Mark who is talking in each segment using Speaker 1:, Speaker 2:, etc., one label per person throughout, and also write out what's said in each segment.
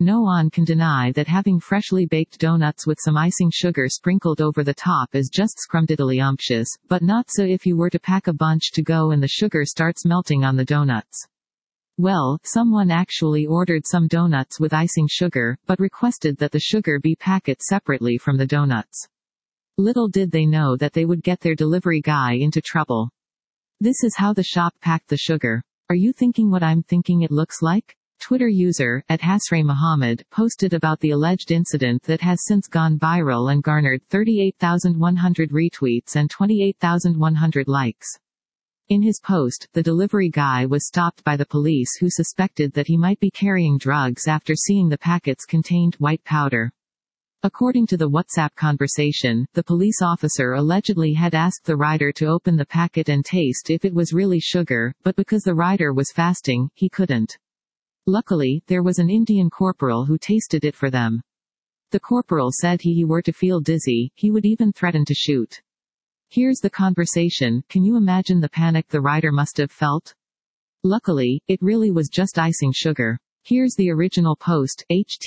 Speaker 1: No one can deny that having freshly baked donuts with some icing sugar sprinkled over the top is just scrumdiddlyumptious, but not so if you were to pack a bunch to go and the sugar starts melting on the donuts. Well, someone actually ordered some donuts with icing sugar, but requested that the sugar be packed separately from the donuts. Little did they know that they would get their delivery guy into trouble. This is how the shop packed the sugar. Are you thinking what I'm thinking it looks like? Twitter user, @HasrayMuhammad, posted about the alleged incident that has since gone viral and garnered 38,100 retweets and 28,100 likes. In his post, the delivery guy was stopped by the police who suspected that he might be carrying drugs after seeing the packets contained white powder. According to the WhatsApp conversation, the police officer allegedly had asked the rider to open the packet and taste if it was really sugar, but because the rider was fasting, he couldn't. Luckily, there was an Indian corporal who tasted it for them. The corporal said he were to feel dizzy, he would even threaten to shoot. Here's the conversation. Can you imagine the panic the rider must have felt? Luckily, it really was just icing sugar. Here's the original post,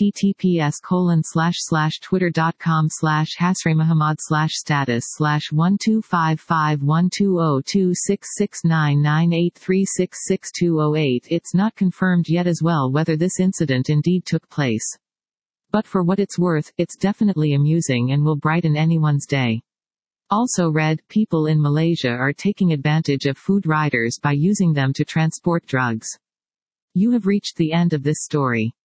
Speaker 1: https://twitter.com/hasraymahmad/status/1255120266998366208. It's not confirmed yet as well whether this incident indeed took place. But for what it's worth, it's definitely amusing and will brighten anyone's day. Also read, people in Malaysia are taking advantage of food riders by using them to transport drugs. You have reached the end of this story.